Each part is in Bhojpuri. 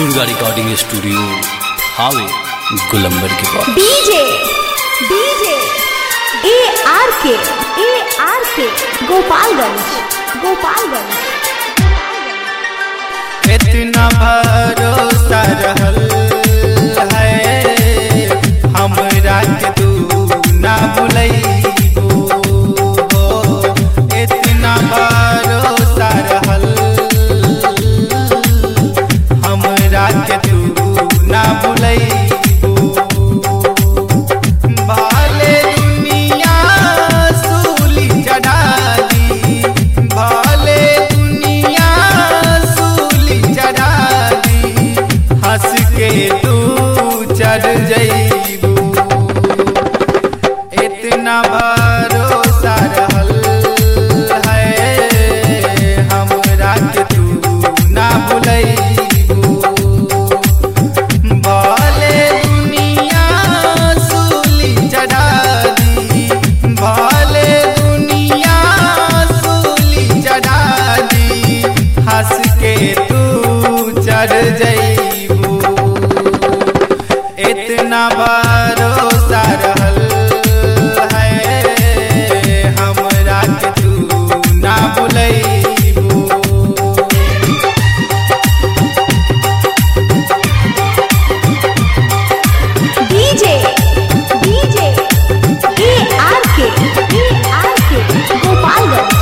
दुर्गा रिकॉर्डिंग स्टूडियो हावे गुलंबर के पास। डीजे डीजे ए आर के गोपालगंज। इतना भरोसा रहल है हमरा के तू ना भुलैबो। इतना भरोसा रहल हमरा के तू ना भुलैबो। भले दुनिया सूली चढ़ा दी, भले दुनिया सूली चढ़ा दी, हंस के तू चढ़ जइबू। इतना भरोसा रहल है हमरा के तू ना भुलैबू। भले दुनिया सूली चढ़ा दी, भले दुनिया सूली चढ़ा दी, हंस के तू चढ़ जइबू। इतना भरोसा रहल है हमरा के तू ना भुलैबू। डीजे डीजे ए आर के गोपालगंज।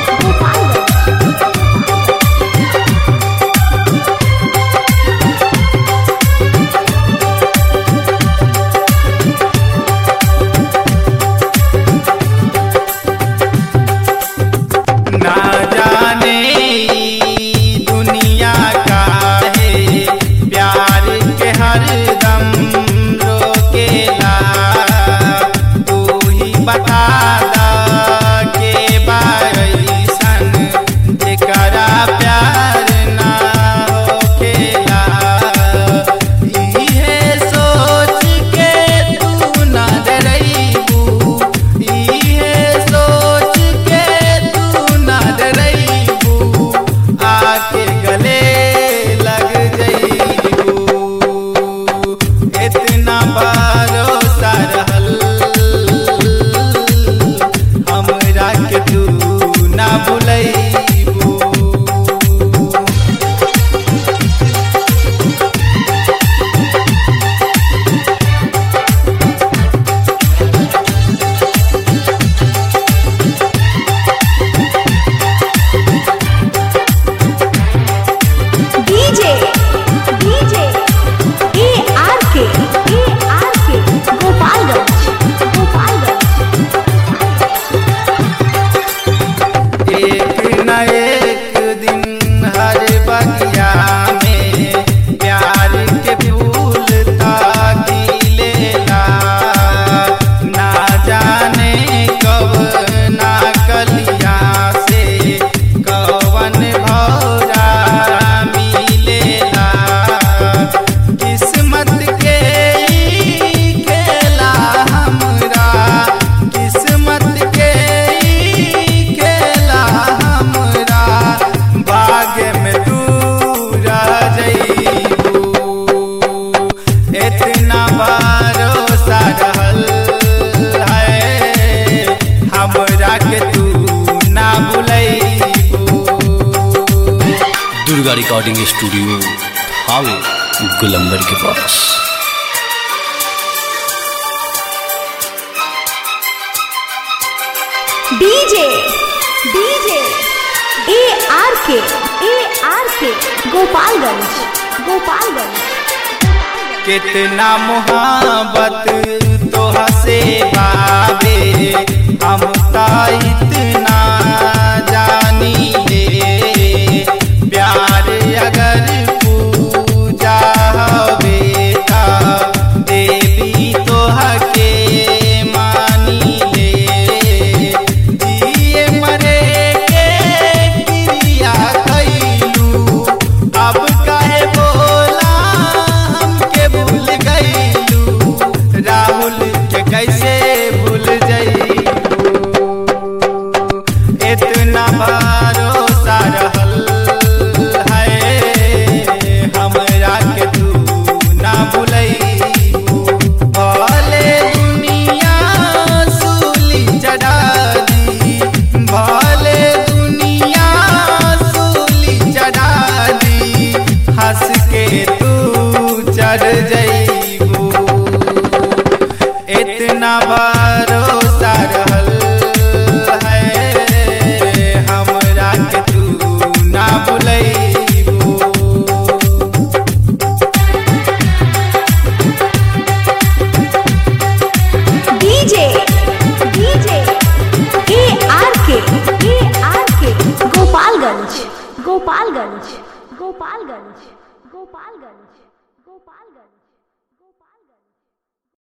ना जाने दुनिया का है प्यार के हरदम रोकेला। तू ही बता दा के बारसन जेकरा प्यार ना होखेला। इहे सोच के तू ना डरैबू, इहे सोच के तू ना डरैबू, आके गले लग जइबू। इतना भरोसा रहल हमरा के तू ना भुलैबू। डीजे डीजे ए आर के गोपालगंज। एक न एक दिन हर बगिया में प्यार के फूल ताकीलेला। ना जाने कब ना कलिया से कवन भौरा मिलेला। किस्मत के ई खेला हमरा, किस्मत के ई खेला हमरा, भाग्य में तू रह जइबू। इतना भरोसा रहल है हमरा के तू ना भुलैबू। दुर्गा रिकॉर्डिंग स्टूडियो हावे गुलंबर के पास। डीजे डीजे ए आर के गोपालगंज। कितना मोहब्बत तोहा से बाबे हम ता इतना जानी ले। प्यार अगर पूजा हवे ता देवी तोहा के मानी ले। जिए मरे के क्रिया कैलू, अब काहे बोला हमके भूल गईलू। राहुल के कैसे भूल जई। इतना भरोसा रहल है हमरा के तू ना भुलैबो। DJ ARK Gopalganj Gopalganj Gopalganj Gopalganj Gopalganj.